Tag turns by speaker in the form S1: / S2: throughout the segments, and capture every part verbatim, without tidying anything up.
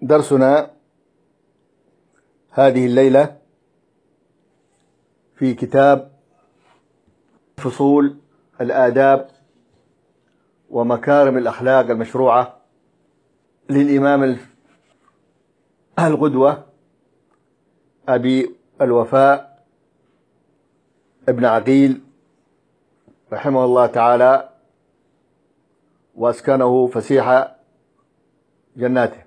S1: درسنا هذه الليلة في كتاب فصول الآداب ومكارم الأخلاق المشروعة للإمام القدوة أبي الوفاء ابن عقيل رحمه الله تعالى وأسكنه فسيح جناته.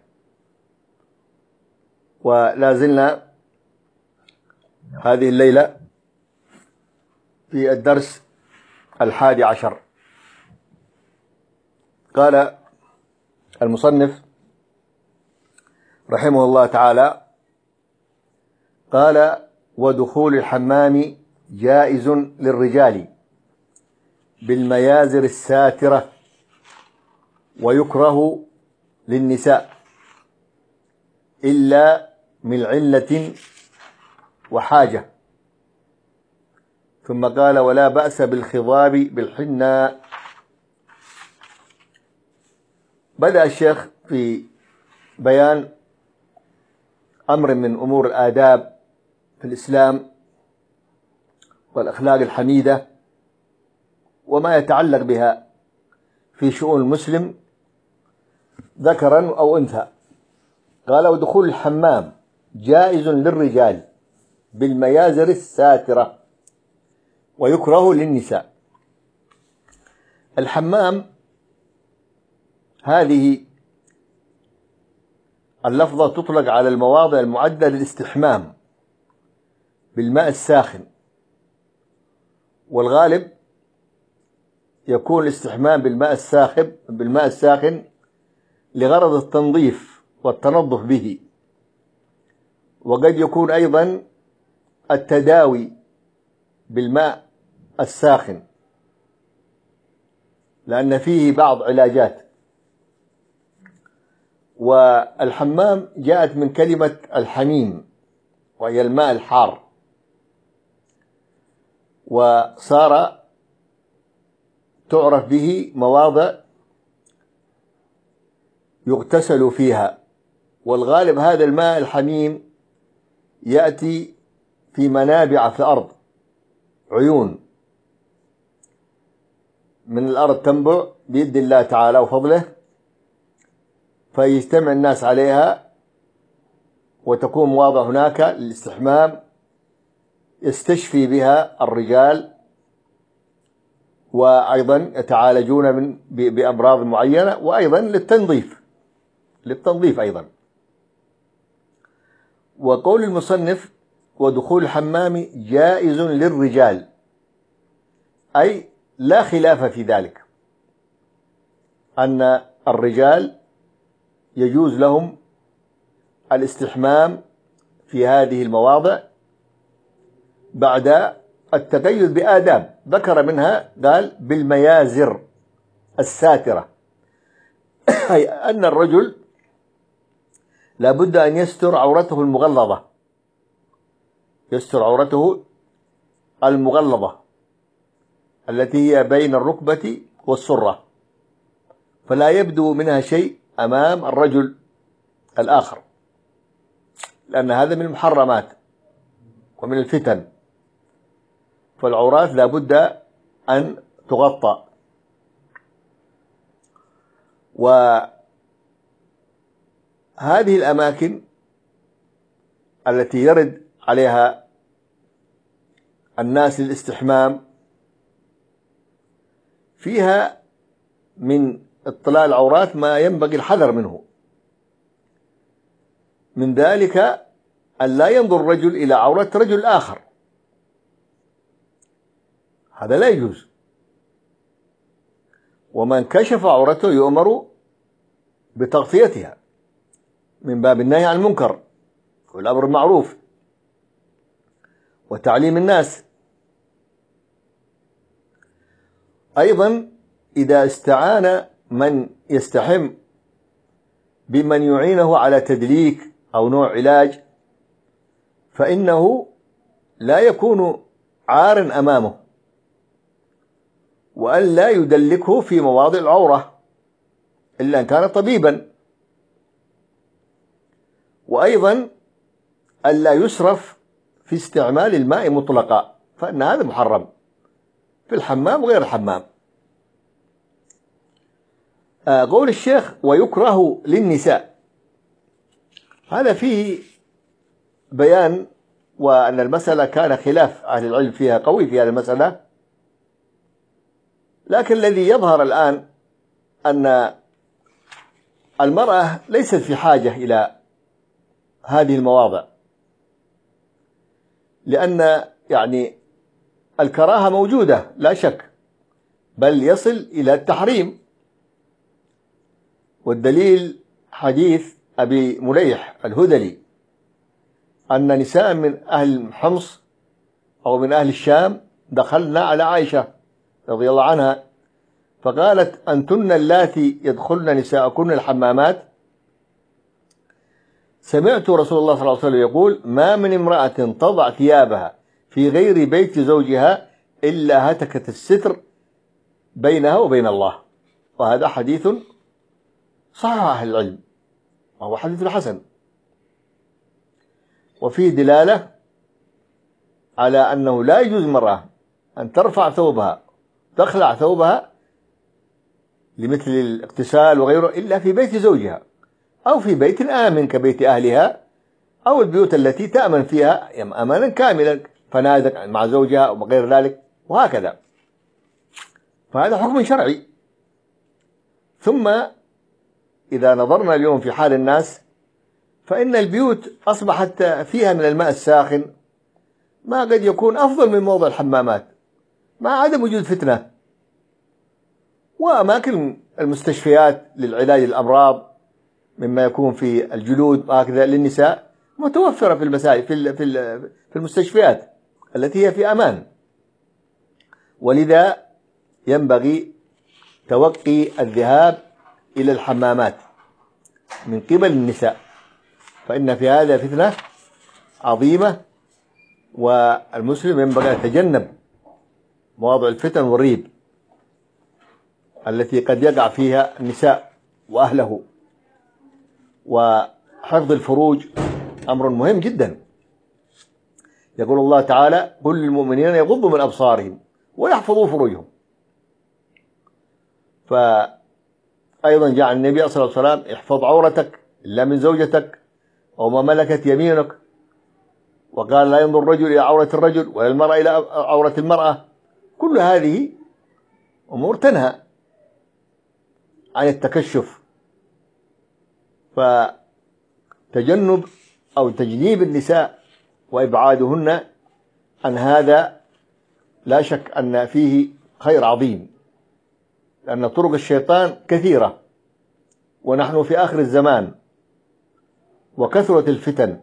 S1: ولا زلنا هذه الليلة في الدرس الحادي عشر. قال المصنف رحمه الله تعالى: قال: ودخول الحمام جائز للرجال بالميازر الساترة ويكره للنساء إلا من علة وحاجة. ثم قال: ولا بأس بالخضاب بالحناء. بدأ الشيخ في بيان أمر من أمور الآداب في الإسلام والأخلاق الحميدة وما يتعلق بها في شؤون المسلم ذكرا أو أنثى. قال: ودخول الحمام جائز للرجال بالميازر الساترة ويكره للنساء. الحمام هذه اللفظة تطلق على المواضع المعدة للاستحمام بالماء الساخن، والغالب يكون الاستحمام بالماء الساخن بالماء الساخن لغرض التنظيف والتنظف به، وقد يكون أيضا التداوي بالماء الساخن لأن فيه بعض علاجات. والحمام جاءت من كلمة الحميم وهي الماء الحار، وصار تعرف به مواضع يغتسل فيها، والغالب هذا الماء الحميم يأتي في منابع في الأرض، عيون من الأرض تنبع بيد الله تعالى وفضله، فيجتمع الناس عليها وتكون مواضع هناك للاستحمام يستشفي بها الرجال، وأيضا يتعالجون من بأمراض معينة، وأيضا للتنظيف للتنظيف أيضا. وقول المصنف: ودخول الحمام جائز للرجال، أي لا خلاف في ذلك أن الرجال يجوز لهم الاستحمام في هذه المواضع بعد التقيد بآداب ذكر منها. قال: بالميازر الساترة، أي أن الرجل لا بد أن يستر عورته المغلظة يستر عورته المغلظة التي هي بين الركبة والسرة، فلا يبدو منها شيء أمام الرجل الآخر، لأن هذا من المحرمات ومن الفتن، فالعورات لا بد أن تغطى. وهذه الأماكن التي يرد عليها الناس للاستحمام فيها من اطلاع العورات ما ينبغي الحذر منه، من ذلك أن لا ينظر الرجل إلى عورة رجل آخر، هذا لا يجوز. ومن كشف عورته يؤمر بتغطيتها من باب النهي عن المنكر والأمر بالمعروف وتعليم الناس. أيضا إذا استعان من يستحم بمن يعينه على تدليك أو نوع علاج فإنه لا يكون عارا أمامه، وأن لا يدلكه في مواضع العورة إلا أن كان طبيبا. وأيضا ألا يسرف في استعمال الماء مطلقا، فإن هذا محرم في الحمام وغير الحمام. قول الشيخ ويكره للنساء، هذا فيه بيان، وأن المسألة كان خلاف أهل العلم فيها قوي في هذه المسألة، لكن الذي يظهر الآن أن المرأة ليست في حاجة إلى هذه المواضع، لأن يعني الكراهة موجودة لا شك، بل يصل إلى التحريم. والدليل حديث أبي مليح الهذلي أن نساء من أهل حمص أو من أهل الشام دخلنا على عائشة رضي الله عنها فقالت أنتن اللاتي يدخلن نساءكن الحمامات؟ سمعت رسول الله صلى الله عليه وسلم يقول ما من امرأة تضع ثيابها في غير بيت زوجها إلا هتكت الستر بينها وبين الله. وهذا حديث صحيح أهل العلم، وهو حديث حسن، وفيه دلالة على أنه لا يجوز المرأة أن ترفع ثوبها تخلع ثوبها لمثل الاغتسال وغيره إلا في بيت زوجها أو في بيت آمن كبيت أهلها أو البيوت التي تأمن فيها أمانا كاملا، فنادق مع زوجها أو غير ذلك، وهكذا. فهذا حكم شرعي. ثم إذا نظرنا اليوم في حال الناس فإن البيوت أصبحت فيها من الماء الساخن ما قد يكون أفضل من موضع الحمامات مع عدم وجود فتنة. وأماكن المستشفيات للعلاج الأمراض مما يكون في الجلود وهكذا للنساء متوفرة في المساجد في في المستشفيات التي هي في أمان. ولذا ينبغي توقي الذهاب إلى الحمامات من قبل النساء، فإن في هذا فتنة عظيمة، والمسلم ينبغي أن يتجنب مواضع الفتن والريب التي قد يقع فيها النساء وأهله. وحفظ الفروج أمر مهم جدا. يقول الله تعالى قل للمؤمنين يغضوا من أبصارهم ويحفظوا فروجهم. فأيضا جاء النبي صلى الله عليه وسلم احفظ عورتك إلا من زوجتك أو ما ملكت يمينك، وقال لا ينظر الرجل إلى عورة الرجل ولا المرأة إلى عورة المرأة. كل هذه أمور تنهى عن التكشف. فتجنب أو تجنيب النساء وإبعادهن عن هذا لا شك أن فيه خير عظيم، لأن طرق الشيطان كثيرة، ونحن في آخر الزمان وكثرة الفتن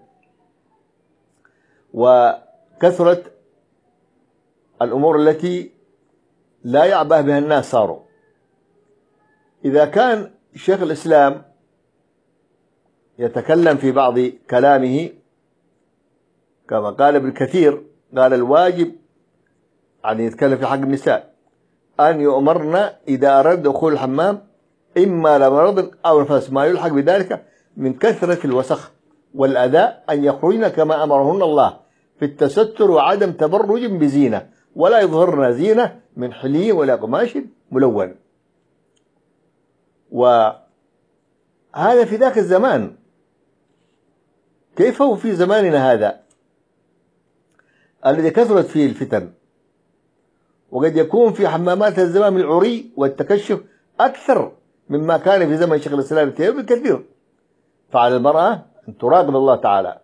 S1: وكثرة الأمور التي لا يعبأ بها الناس صاروا. إذا كان شيخ الإسلام يتكلم في بعض كلامه كما قال ابن كثير، قال الواجب أن يتكلم في حق النساء أن يؤمرن إذا أراد دخول الحمام إما لمرض أو نفس ما يلحق بذلك من كثرة الوسخ والأذى أن يخرجن كما أمرهن الله في التستر وعدم تبرج بزينة، ولا يظهرن زينة من حلي ولا قماش ملون. وهذا في ذاك الزمان، كيف هو في زماننا هذا الذي كثرت فيه الفتن؟ وقد يكون في حمامات الزمان العري والتكشف أكثر مما كان في زمن شيخ الإسلام بكثير. فعلى المرأة أن تراقب الله تعالى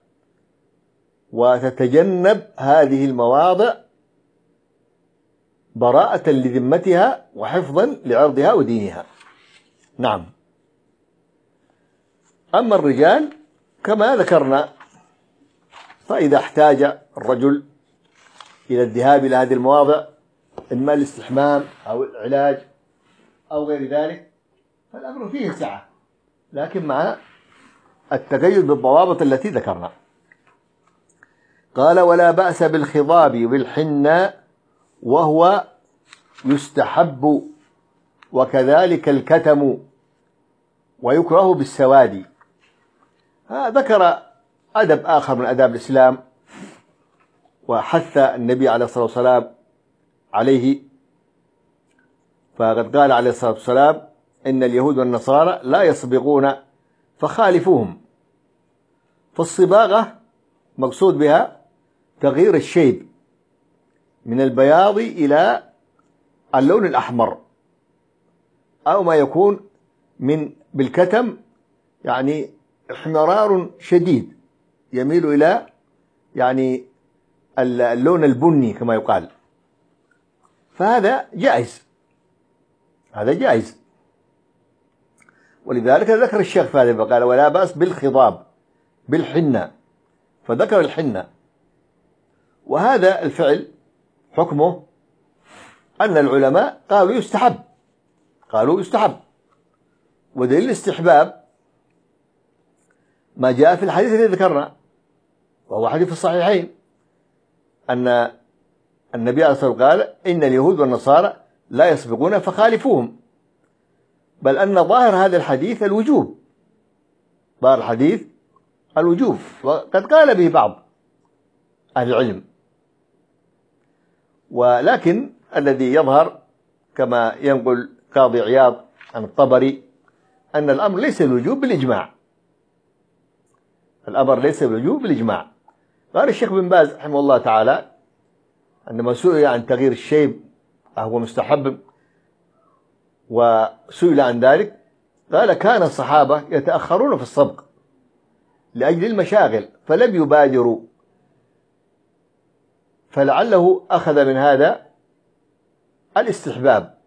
S1: وتتجنب هذه المواضع براءة لذمتها وحفظا لعرضها ودينها. نعم. أما الرجال كما ذكرنا، فإذا احتاج الرجل إلى الذهاب إلى هذه المواضع إما الاستحمام أو العلاج أو غير ذلك فالأمر فيه سعة، لكن مع التقيد بالضوابط التي ذكرنا. قال ولا بأس بالخضاب بالحناء وهو يستحب، وكذلك الكتم، ويكره بالسواد. ذكر أدب آخر من آداب الإسلام وحث النبي عليه الصلاة والسلام عليه، فقد قال عليه الصلاة والسلام: إن اليهود والنصارى لا يصبغون فخالفوهم. فالصباغة مقصود بها تغيير الشيب من البياض إلى اللون الأحمر، أو ما يكون من بالكتم يعني احمرار شديد يميل إلى يعني اللون البني كما يقال، فهذا جائز، هذا جائز. ولذلك ذكر الشيخ في هذا قال: ولا بأس بالخضاب بالحنة، فذكر الحنة. وهذا الفعل حكمه أن العلماء قالوا يستحب، قالوا يستحب. ودليل الاستحباب ما جاء في الحديث الذي ذكرنا، وهو حديث الصحيحين، أن النبي عليه الصلاة والسلام قال: إن اليهود والنصارى لا يصبغون فخالفوهم. بل أن ظاهر هذا الحديث الوجوب، ظاهر الحديث الوجوب، وقد قال به بعض أهل العلم. ولكن الذي يظهر كما ينقل قاضي عياض عن الطبري أن الأمر ليس الوجوب بالإجماع، الأمر ليس الوجوب بالإجماع. قال الشيخ بن باز رحمه الله تعالى عندما سئل عن تغيير الشيب أهو مستحب وسئل عن ذلك قال: كان الصحابة يتأخرون في الصبغ لأجل المشاغل فلم يبادروا، فلعله أخذ من هذا الاستحباب.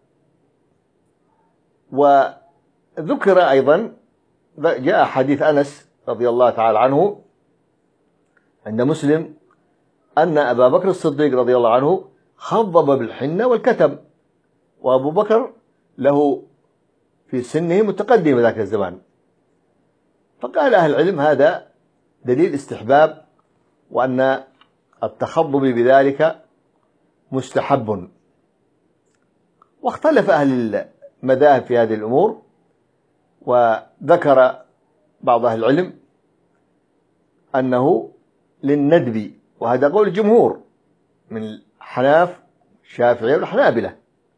S1: وذكر أيضا جاء حديث أنس رضي الله تعالى عنه عند مسلم أن أبا بكر الصديق رضي الله عنه خضب بالحنة والكتم، وأبو بكر له في سنه متقدم ذاك الزمان. فقال أهل العلم هذا دليل استحباب، وأن التخضب بذلك مستحب. واختلف أهل المذاهب في هذه الأمور، وذكر بعض أهل العلم أنه للندب، وهذا قول الجمهور من الحناف الشافعية والحنابلة،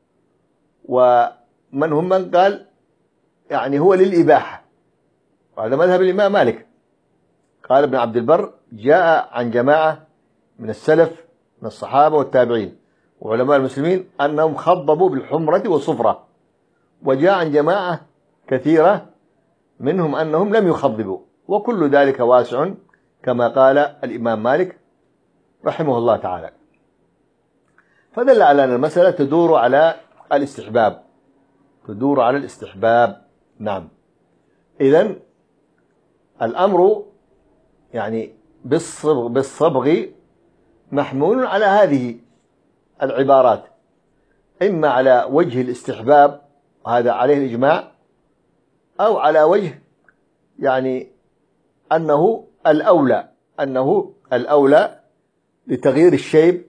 S1: ومن هم من قال يعني هو للإباحة، وهذا مذهب الإمام مالك. قال ابن عبد البر: جاء عن جماعة من السلف من الصحابة والتابعين وعلماء المسلمين أنهم خضبوا بالحمرة والصفرة، وجاء عن جماعة كثيرة منهم أنهم لم يخضبوا، وكل ذلك واسع كما قال الإمام مالك رحمه الله تعالى. فدل على أن المسألة تدور على الاستحباب، تدور على الاستحباب. نعم. إذن الأمر يعني بالصبغ, بالصبغ محمول على هذه العبارات، إما على وجه الاستحباب وهذا عليه الإجماع، أو على وجه يعني أنه الأولى، أنه الأولى لتغيير الشيب.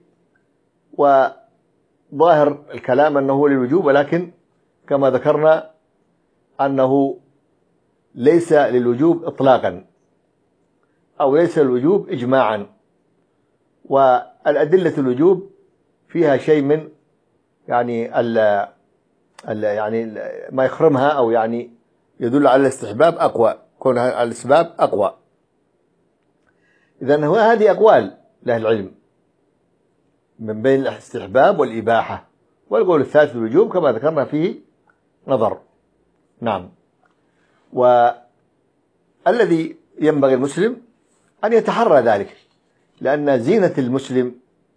S1: وظاهر الكلام أنه للوجوب، ولكن كما ذكرنا أنه ليس للوجوب إطلاقا، أو ليس الوجوب إجماعا. والأدلة الوجوب فيها شيء من يعني ال ال يعني ما يخرمها، أو يعني يدل على الاستحباب أقوى، كون الأسباب أقوى. إذن هو هذه أقوال لأهل العلم من بين الاستحباب والإباحة، والقول الثالث الوجوب كما ذكرنا فيه نظر. نعم. والذي ينبغي المسلم أن يتحرى ذلك، لأن زينة المسلم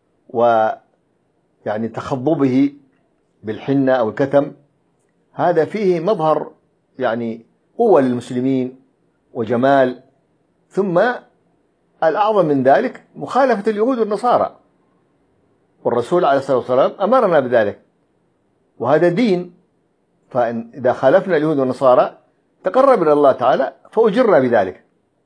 S1: ويعني تخضبه بالحنة أو الكتم هذا فيه مظهر يعني قوة للمسلمين وجمال. ثم الأعظم من ذلك مخالفة اليهود والنصارى، والرسول عليه الصلاة والسلام أمرنا بذلك، وهذا دين. فإذا خالفنا اليهود والنصارى تقرب إلى الله تعالى فأجرنا بذلك.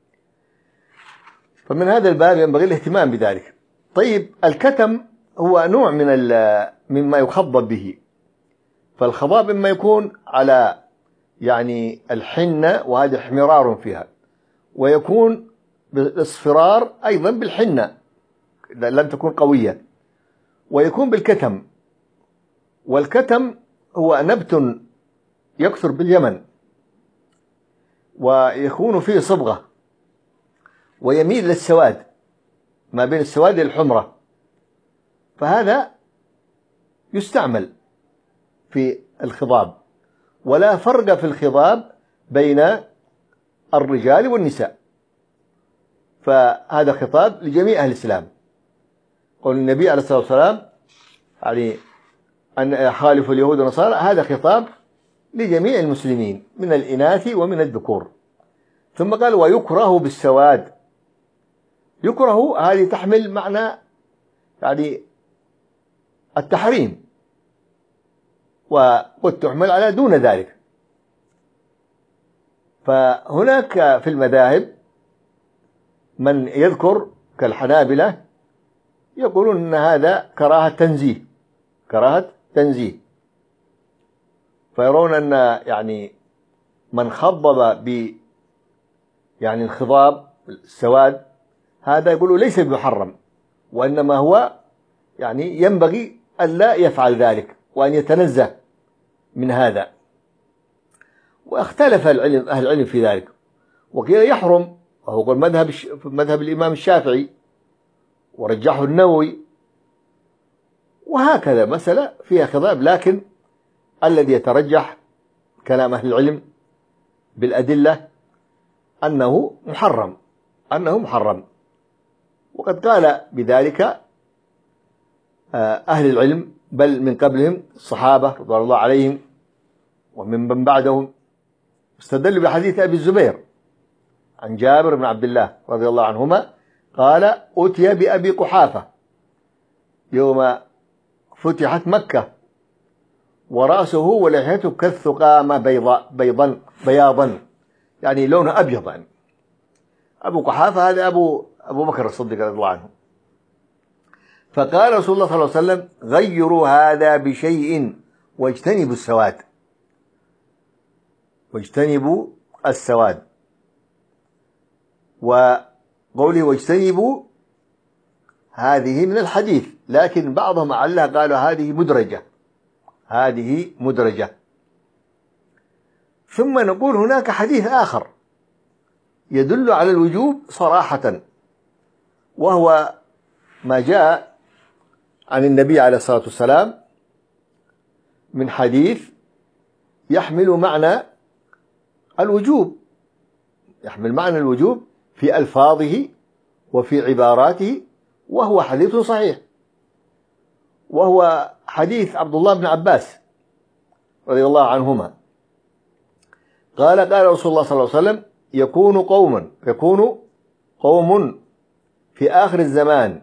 S1: فمن هذا الباب ينبغي الاهتمام بذلك. طيب، الكتم هو نوع من مما يخضب به، فالخضاب إما يكون على يعني الحنة وهذا احمرار فيها، ويكون بالاصفرار أيضا بالحنة إذا لم تكن قوية، ويكون بالكتم. والكتم هو نبت يكثر باليمن ويكون فيه صبغة ويميل للسواد ما بين السواد والحمرة، فهذا يستعمل في الخضاب، ولا فرق في الخضاب بين الرجال والنساء، فهذا خطاب لجميع أهل الإسلام. قول النبي عليه الصلاة والسلام يعني أن خالفوا اليهود والنصارى، هذا خطاب لجميع المسلمين من الإناث ومن الذكور. ثم قال ويكره بالسواد. يكره هذه تحمل معنى يعني التحريم، وقد تحمل على دون ذلك. فهناك في المذاهب من يذكر كالحنابلة يقولون أن هذا كراهة تنزيه، كراهة تنزيه، فيرون أن يعني من خضب ب يعني الخضاب السواد هذا يقولوا ليس بمحرم، وإنما هو يعني ينبغي أن لا يفعل ذلك وأن يتنزه من هذا. واختلف العلم أهل العلم في ذلك، وقيل يحرم، وهو قول مذهب مذهب الإمام الشافعي ورجحه النووي، وهكذا مسألة فيها خضاب. لكن الذي يترجح كلام أهل العلم بالأدلة أنه محرم، أنه محرم. وقد قال بذلك أهل العلم بل من قبلهم الصحابة رضي الله عليهم ومن من بعدهم، استدلوا بحديث أبي الزبير عن جابر بن عبد الله رضي الله عنهما قال أتي بأبي قحافة يوم فتحت مكة ورأسه ولحيته كالثقامة بيضاء بيضا بياضا، يعني لونه أبيض. يعني أبو قحافة هذا أبو أبو بكر الصديق رضي الله عنه. فقال رسول الله صلى الله عليه وسلم غيروا هذا بشيء واجتنبوا السواد، واجتنبوا السواد. وقوله واجتنبوا هذه من الحديث، لكن بعضهم علّها قالوا هذه مدرجة، هذه مدرجة. ثم نقول هناك حديث آخر يدل على الوجوب صراحة، وهو ما جاء عن النبي عليه الصلاة والسلام من حديث يحمل معنى الوجوب، يحمل معنى الوجوب في ألفاظه وفي عباراته، وهو حديث صحيح، وهو حديث عبد الله بن عباس رضي الله عنهما قال قال رسول الله صلى الله عليه وسلم يكون قوم يكون قوم في آخر الزمان،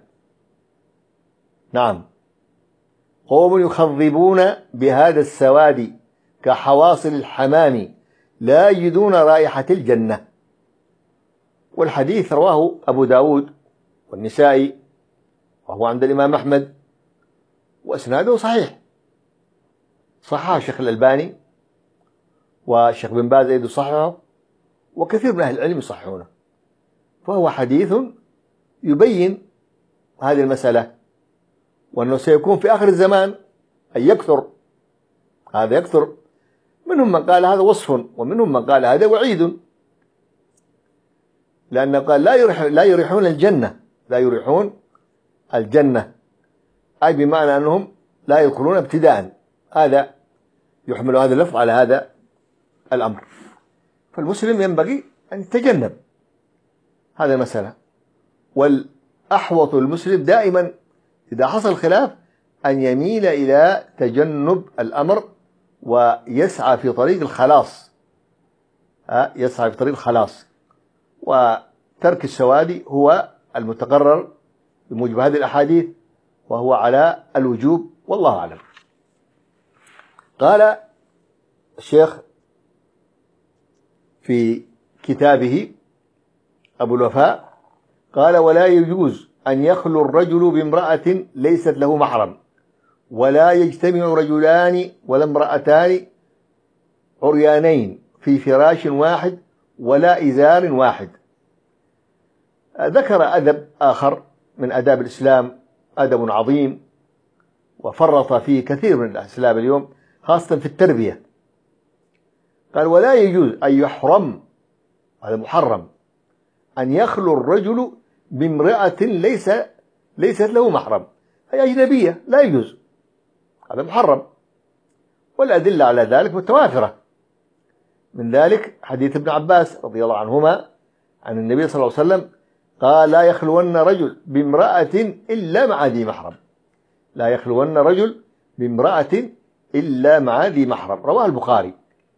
S1: نعم، قوم يخضبون بهذا السواد كحواصل الحمام لا يجدون رائحة الجنة. والحديث رواه أبو داود والنسائي، وهو عند الإمام أحمد، وأسناده صحيح، صححه الشيخ الألباني والشيخ بن باز أيضا صححه، وكثير من أهل العلم يصححونه. فهو حديث يبين هذه المسألة، وأنه سيكون في آخر الزمان أن يكثر، هذا يكثر. منهم من قال هذا وصف، ومنهم من قال هذا وعيد، لأنه قال لا يريح لا يريحون الجنة، لا يريحون الجنة، أي بمعنى أنهم لا يدخلون ابتداء. هذا يحمل هذا اللفظ على هذا الأمر. فالمسلم ينبغي أن يتجنب هذا المسألة، والأحوط المسلم دائما إذا حصل خلاف أن يميل إلى تجنب الأمر ويسعى في طريق الخلاص، يسعى في طريق الخلاص. وترك السواد هو المتقرر بموجب هذه الأحاديث، وهو على الوجوب، والله أعلم. قال الشيخ في كتابه أبو الوفاء قال ولا يجوز أن يخلو الرجل بامرأة ليست له محرم، ولا يجتمع رجلان ولا امرأتان عريانين في فراش واحد ولا إزار واحد. ذكر أدب آخر من آداب الإسلام، أدب عظيم وفرط فيه كثير من الإسلام اليوم خاصة في التربية. قال: ولا يجوز أن يحرم، هذا محرم، أن يخلو الرجل بامرأة ليس ليست له محرم، هي أجنبية، لا يجوز، هذا محرم. والأدلة على ذلك متوافرة، من ذلك حديث ابن عباس رضي الله عنهما عن النبي صلى الله عليه وسلم قال: لا يخلون رجل بامرأة إلا مع ذي محرم، لا يخلون رجل بامرأة إلا مع ذي محرم، رواه البخاري.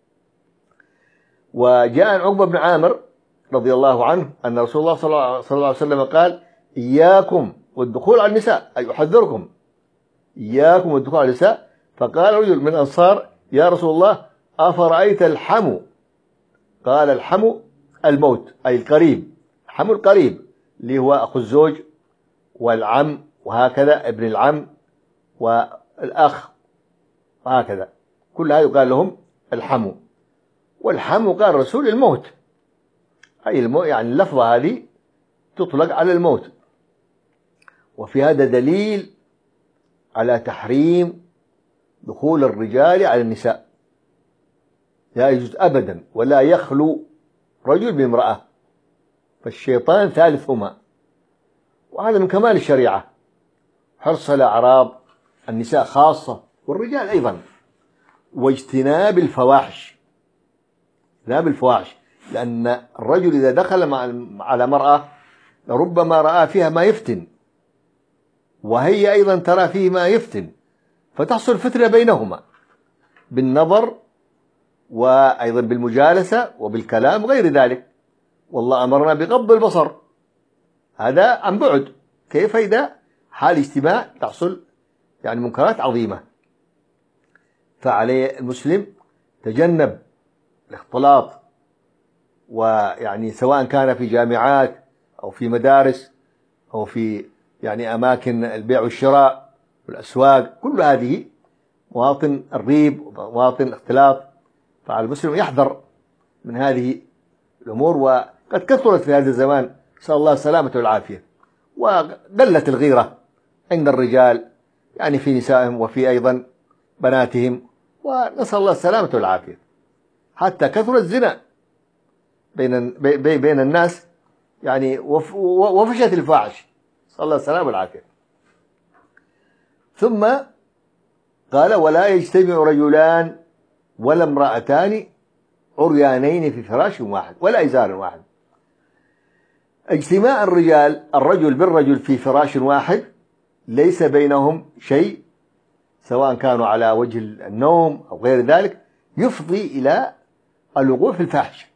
S1: وجاء عن عقبة بن عامر رضي الله عنه أن رسول الله صلى الله عليه وسلم قال: إياكم والدخول على النساء، أي أحذركم، إياكم والدخول على النساء. فقال رجل من الأنصار: يا رسول الله أفرأيت الحمو؟ قال: الحمو الموت، أي القريب، الحمو القريب اللي هو أخو الزوج والعم وهكذا، ابن العم والأخ وهكذا، كل هذا يقال لهم الحمو. والحمو قال الرسول الموت، أي الموت، يعني اللفظة هذه تطلق على الموت. وفي هذا دليل على تحريم دخول الرجال على النساء، لا يجوز أبدا، ولا يخلو رجل بامرأة، فالشيطان ثالثهما. وهذا من كمال الشريعة، حرص على أعراض النساء خاصة والرجال أيضا، واجتناب الفواحش، اجتناب الفواحش، لأن الرجل إذا دخل مع على مرأة ربما رأى فيها ما يفتن، وهي أيضا ترى فيه ما يفتن، فتحصل فتنة بينهما بالنظر وأيضا بالمجالسة وبالكلام وغير ذلك. والله أمرنا بغض البصر، هذا عن بعد، كيف إذا حال اجتماع تحصل يعني منكرات عظيمة. فعليه المسلم تجنب الاختلاط، ويعني سواء كان في جامعات أو في مدارس أو في يعني أماكن البيع والشراء والأسواق، كل هذه مواطن الريب ومواطن الاختلاط، فعلى المسلم يحذر من هذه الأمور. وقد كثرت في هذا الزمان، نسأل الله السلامة والعافية، وقلت الغيرة عند الرجال يعني في نسائهم وفي أيضا بناتهم، ونسأل الله السلامة والعافية. حتى كثر الزنا بين بين الناس يعني، وفشت الفاحش، نسأل الله السلامة والعافية. ثم قال: ولا يجتمع رجلان ولا امرأتان عريانين في فراش واحد ولا إزار واحد. اجتماع الرجال الرجل بالرجل في فراش واحد ليس بينهم شيء، سواء كانوا على وجه النوم أو غير ذلك، يفضي إلى الوقوع في الفاحش،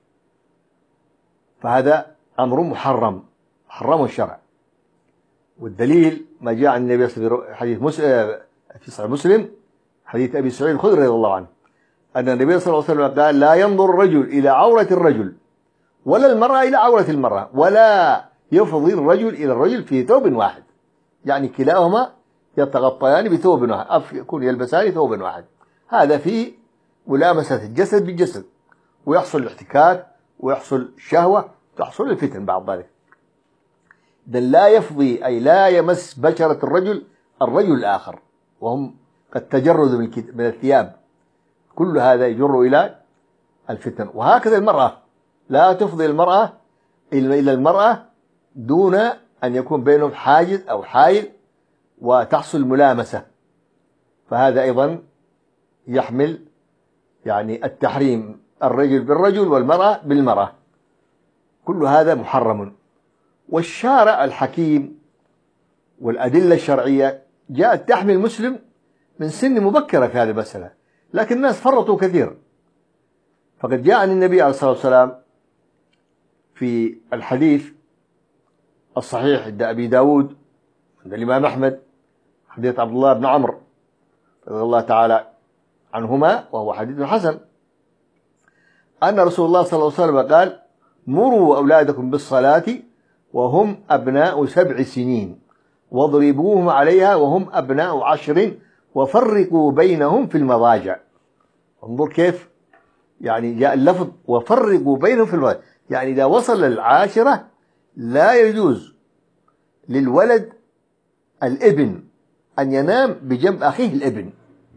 S1: فهذا أمر محرم، حرمه الشرع. والدليل ما جاء عن النبي صلى الله عليه وسلم حديث مسلم في صحيح مسلم، حديث أبي سعيد الخدري رضي الله عنه أن النبي صلى الله عليه وسلم قال: لا ينظر الرجل إلى عورة الرجل ولا المرأة إلى عورة المرأة، ولا يفضي الرجل إلى الرجل في ثوب واحد، يعني كلاهما يتغطيان بثوب واحد، يكون يلبسان ثوب واحد، هذا في ملامسة الجسد بالجسد، ويحصل الاحتكاك ويحصل الشهوة، تحصل الفتن بعد ذلك. إذن لا يفضي، أي لا يمس بشرة الرجل الرجل الآخر، وهم قد تجردوا من الثياب، كل هذا يجر إلى الفتن. وهكذا المرأة لا تفضي المرأة إلى المرأة دون أن يكون بينهم حاجز أو حائل وتحصل ملامسة، فهذا أيضا يحمل يعني التحريم، الرجل بالرجل والمرأة بالمرأة، كل هذا محرم. والشارع الحكيم والأدلة الشرعية جاءت تحمي المسلم من سن مبكرة في هذه المسألة، لكن الناس فرطوا كثير. فقد جاء عن النبي عليه الصلاة والسلام في الحديث الصحيح عند أبي داود عند الإمام أحمد، حديث عبد الله بن عمرو رضي الله تعالى عنهما، وهو حديث حسن، أن رسول الله صلى الله عليه وسلم قال: مروا أولادكم بالصلاة وهم أبناء سبع سنين، واضربوهم عليها وهم أبناء عشر، وفرقوا بينهم في المضاجع. انظر كيف يعني جاء اللفظ وفرقوا بينهم في المضاجع، يعني إذا وصل العاشرة لا يجوز للولد الابن أن ينام بجنب أخيه الابن،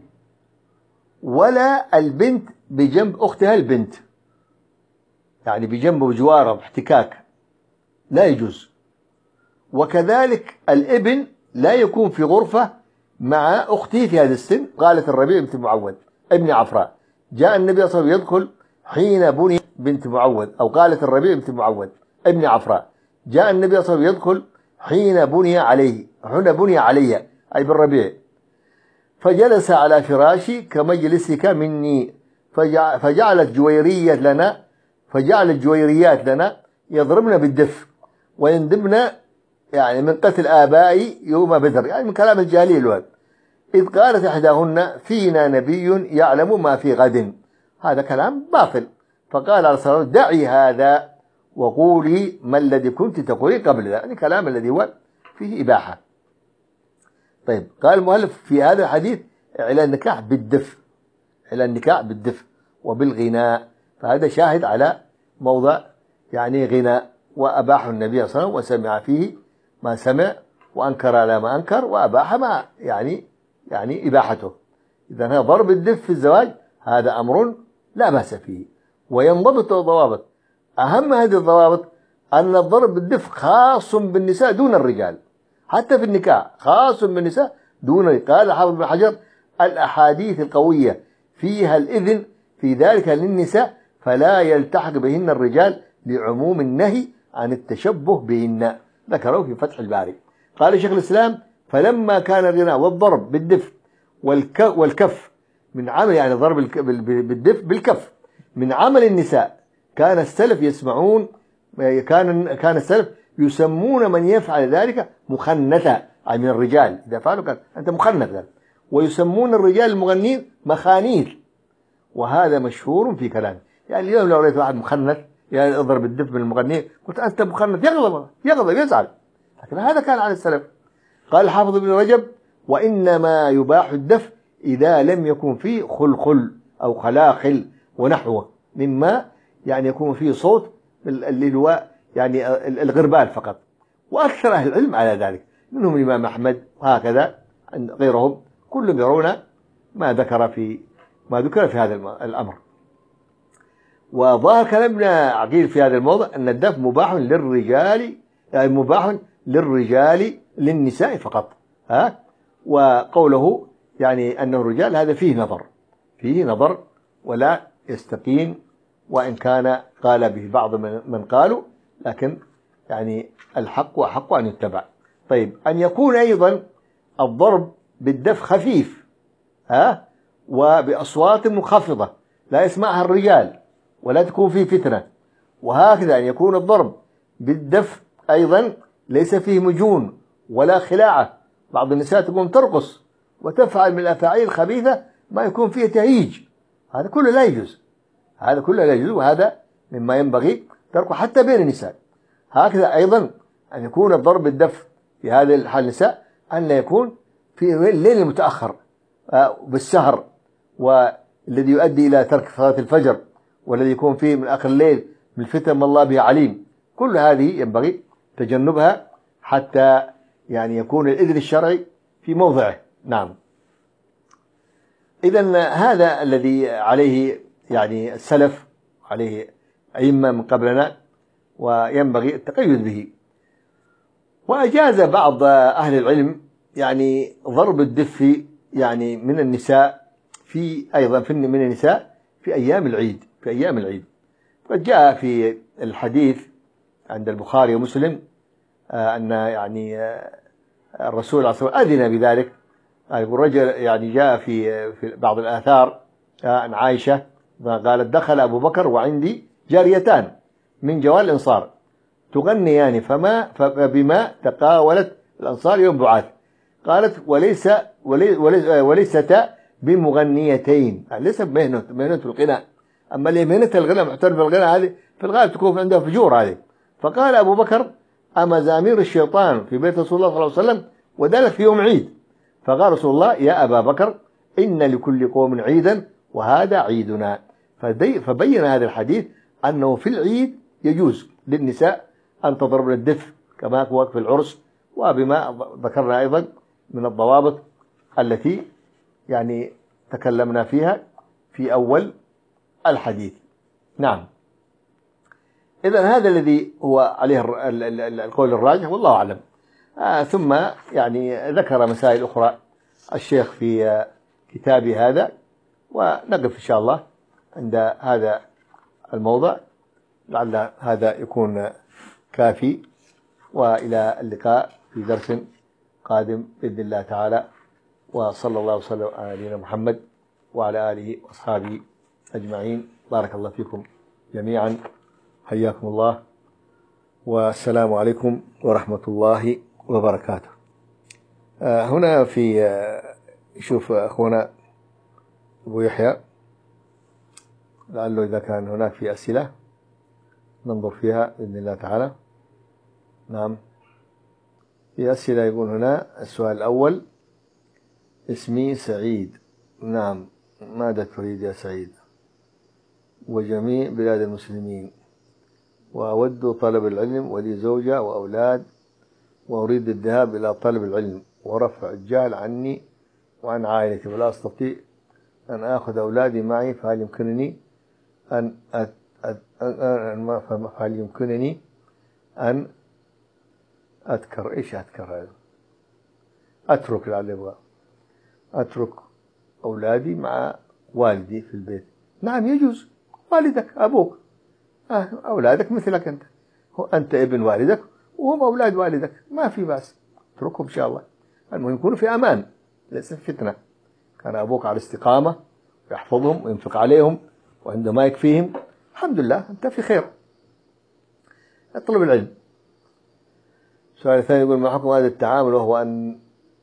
S1: ولا البنت بجنب أختها البنت، يعني بجنبه بجواره باحتكاك، لا يجوز. وكذلك الابن لا يكون في غرفة مع أخته في هذا السن. قالت الربيع بنت معوذ ابن عفراء: جاء النبي صلى الله عليه وسلم يدخل حين بني بنت معوذ، أو قالت الربيع بنت معوذ ابن عفراء: جاء النبي صلى الله عليه وسلم يدخل حين بني عليه، حين بني علي أي بالربيع، فجلس على فراشي كمجلسك مني، فجعلت جويرية لنا فجعلت جويريات لنا يضربن بالدف ويندبن، يعني من قتل آبائي يوم بدر، يعني من كلام الجاهلية الوقت. إذ قالت إحداهن: فينا نبي يعلم ما في غد. هذا كلام باطل. فقال عليه الصلاة والسلام: دعي هذا وقولي ما الذي كنت تقولي قبل ذلك، يعني كلام الذي هو فيه إباحة. طيب، قال المؤلف في هذا الحديث: إعلان النكاح بالدف، إعلان النكاح بالدف وبالغناء، فهذا شاهد على موضع يعني غناء، وأباح النبي صلى الله عليه وسلم وسمع فيه ما سمع، وأنكر على ما أنكر، وأباح ما يعني يعني إباحته. إذا ضرب الدف في الزواج هذا أمر لا بأس فيه، وينضبط الضوابط. أهم هذه الضوابط أن الضرب بالدف خاص بالنساء دون الرجال، حتى في النكاح خاص بالنساء دون الرجال. قال حافظ بن حجر: الأحاديث القوية فيها الإذن في ذلك للنساء، فلا يلتحق بهن الرجال لعموم النهي عن التشبه بهن. ذكره في فتح الباري. قال شيخ الإسلام: فلما كان الغناء والضرب بالدف والكف من عمل، يعني ضرب بالدف بالكف من عمل النساء، كان السلف يسمعون كان كان السلف يسمون من يفعل ذلك مخنثا، أي من الرجال إذا فعلوا كان أنت مخنث، ويسمون الرجال المغنين مخانيث، وهذا مشهور في كلام. يعني اليوم لو رأيت واحد مخنث يعني اضرب الدف من المغني قلت أنت مخنث، يغضب يغضب يزعل، لكن هذا كان على السلف. قال الحافظ ابن رجب: وإنما يباح الدف إذا لم يكن فيه خلخل أو خلاخل ونحوه مما يعني يكون فيه صوت اللي هو يعني الغربال فقط. وأكثر أهل العلم على ذلك، منهم الإمام أحمد وهكذا غيرهم، كلهم يرون ما ذكر في ما ذكر في هذا الأمر. وظاهر كلام ابن عقيل في هذا الموضع أن الدف مباح للرجال، يعني مباح للرجال للنساء فقط. ها، وقوله يعني أنه الرجال هذا فيه نظر فيه نظر ولا يستقيم، وإن كان قال به بعض من قالوا، لكن يعني الحق وحق أن يتبع. طيب، أن يكون أيضا الضرب بالدف خفيف، ها، وبأصوات منخفضة لا يسمعها الرجال ولا تكون فيه فتنة. وهكذا أن يكون الضرب بالدف أيضا ليس فيه مجون ولا خلاعة. بعض النساء تقوم ترقص وتفعل من الأفاعيل الخبيثة ما يكون فيه تهيج، هذا كله لا يجوز، هذا كله لا يجوز، وهذا مما ينبغي تركه حتى بين النساء. هكذا أيضا أن يكون الضرب بالدف في هذه الحال النساء أن لا يكون في الليل المتأخر بالسهر، والذي يؤدي إلى ترك صلاة الفجر، والذي يكون فيه من آخر الليل من الفتن ما الله به عليم. كل هذه ينبغي تجنبها حتى يعني يكون الإذن الشرعي في موضعه. نعم. إذن هذا الذي عليه يعني السلف، عليه أئمة من قبلنا، وينبغي التقيد به. وأجاز بعض أهل العلم يعني ضرب الدف يعني من النساء في أيضا في من النساء في أيام العيد في أيام العيد قد جاء في الحديث عند البخاري ومسلم أن يعني الرسول عليه الصلاة والسلام أذن بذلك. الرجل يعني جاء في في بعض الآثار عن عائشة قالت: دخل أبو بكر وعندي جاريتان من جوال الأنصار تغنيان فما فبما تقاولت الأنصار يوم بعاث. قالت: وليس وليستا بمغنيتين، ليس بمهنة مهنة الغناء، أما اللي مهنة الغناء محترف الغناء هذه في الغالب تكون عندها فجور هذه. فقال أبو بكر: أمزامير الشيطان في بيت رسول الله صلى الله عليه وسلم وذلك في يوم عيد. فقال رسول الله: يا أبا بكر إن لكل قوم عيدا وهذا عيدنا. فبين هذا الحديث أنه في العيد يجوز للنساء أن تضرب الدف كما هو في العرس، وبما ذكرنا أيضا من الضوابط التي يعني تكلمنا فيها في أول الحديث. نعم. إذن هذا الذي هو عليه القول الراجح والله أعلم. آه ثم يعني ذكر مسائل أخرى الشيخ في كتابه هذا، ونقف إن شاء الله عند هذا الموضع، لعل هذا يكون كافي، وإلى اللقاء في درس قادم بإذن الله تعالى، وصلى الله وسلم على نبينا محمد وعلى آله وأصحابه أجمعين. بارك الله فيكم جميعا، حياكم الله، والسلام عليكم ورحمة الله وبركاته. آه هنا في آه شوف أخونا أبو يحيى، لعله إذا كان هناك في أسئلة ننظر فيها بإذن الله تعالى. نعم، في أسئلة. يقول هنا السؤال الأول: اسمي سعيد. نعم، ماذا تريد يا سعيد؟ وجميع بلاد المسلمين، وأود طلب العلم، ولي زوجة وأولاد، وأريد الذهاب إلى طلب العلم ورفع الجهل عني وعن عائلتي، ولا أستطيع أن أخذ أولادي معي، فهل يمكنني أن أت... أت... أن... فهل يمكنني أن أذكر إيش أذكر هذا أترك اللي أبغى أترك أولادي مع والدي في البيت؟ نعم يجوز، والدك أبوك، أولادك مثلك أنت، أنت ابن والدك وهم أولاد والدك، ما في بأس، اتركهم إن شاء الله. المهم يكونوا في أمان، ليس في فتنة. كان أبوك على استقامة ويحفظهم وينفق عليهم وعندما يكفيهم، الحمد لله أنت في خير. اطلب العلم. السؤال الثاني يقول: ما حكم هذا التعامل وهو أن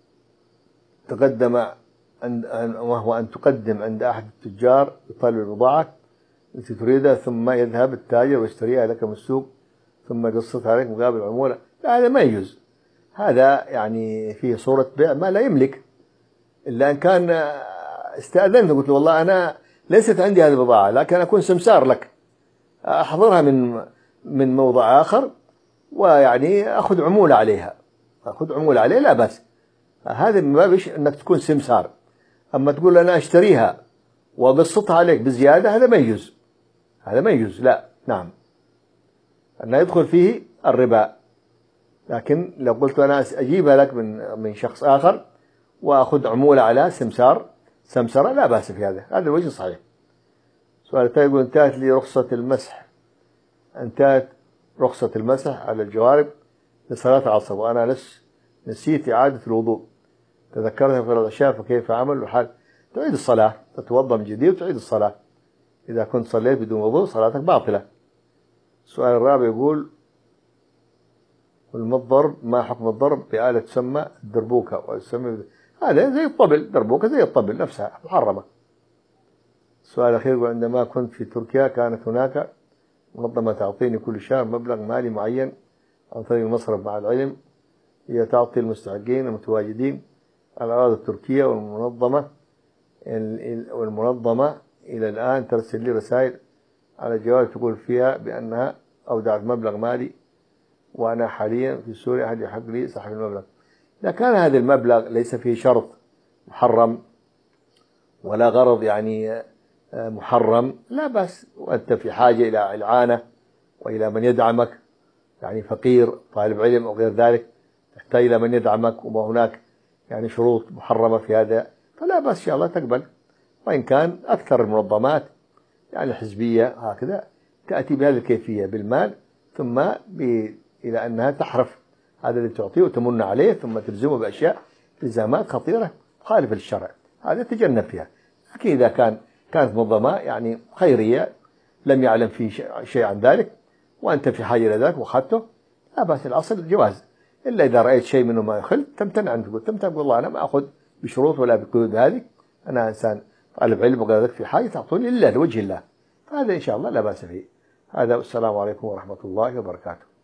S1: تقدم عند وهو أن تقدم عند أحد التجار يطالب البضاعة التي تريدها، ثم يذهب التاجر ويشتريها لك من السوق ثم يقسط عليك مقابل عمولة؟ لا، هذا ما يجوز. هذا يعني فيه صورة بيع ما لا يملك، إلا أن كان استأذنت قلت له والله أنا ليست عندي هذه البضاعة، لكن أكون سمسار لك، أحضرها من من موضع آخر ويعني أخذ عمولة عليها، أخذ عمولة عليها، لا بأس. هذا ما بيش أنك تكون سمسار. أما تقول أنا أشتريها وأقسطها عليك بزيادة، هذا ما يجوز، هذا ما يجوز، لا. نعم، أنه يدخل فيه الربا. لكن لو قلت أنا أجيبها لك من من شخص آخر وأخذ عمولة على سمسار سمسرة، لا بأس في هذا، هذا الوجه صحيح. سؤال الثاني يقول: انتهت لي رخصة المسح انتهت رخصة المسح على الجوارب لصلاة العصر، وأنا لس نسيت إعادة الوضوء، تذكرتها في العشاء، فكيف أعمل؟ وحال تعيد الصلاة، تتوضأ من جديد وتعيد الصلاة. إذا كنت صليت بدون وضوء صلاتك باطلة. السؤال الرابع يقول: الضرب، ما حكم الضرب بآلة تسمى الدربوكة؟ ويسمى هذا زي الطبل، دربوكة زي الطبل نفسها محرمة. السؤال الأخير يقول: عندما كنت في تركيا كانت هناك منظمة تعطيني كل شهر مبلغ مالي معين عن طريق المصرف مع العلم هي تعطي المستحقين المتواجدين على الأراضي التركية، والمنظمة والمنظمة إلى الآن ترسل لي رسائل على جوال تقول فيها بأنها أودعت مبلغ مالي، وأنا حاليا في سوريا، أحد يحق لي سحب المبلغ. إذا كان هذا المبلغ ليس فيه شرط محرم ولا غرض يعني محرم، لا بأس، وأنت في حاجة إلى إعانة وإلى من يدعمك، يعني فقير طالب علم أو غير ذلك، تحتاج إلى من يدعمك وما هناك يعني شروط محرمة في هذا، فلا بأس إن شاء الله تقبل. وإن كان أكثر المنظمات يعني الحزبية هكذا تأتي بهذه الكيفية بالمال، ثم إلى أنها تحرف هذا اللي تعطيه وتمن عليه، ثم تلزمه بأشياء التزامات خطيرة خالفة للشرع، هذا تجنب فيها. لكن إذا كان كانت منظمة يعني خيرية لم يعلم فيه شيء عن ذلك وأنت في حاجة إلى ذلك وأخذته، لا بأس، الأصل الجواز، إلا إذا رأيت شيء منه ما يخل تمتنع عنه، تقول تمتنع، والله أنا ما أخذ بشروط ولا بقيود هذه، أنا إنسان طالب علم وغير ذلك في حاجة تعطوني لله لوجه الله، فهذا إن شاء الله لا بأس فيه. هذا، والسلام عليكم ورحمة الله وبركاته.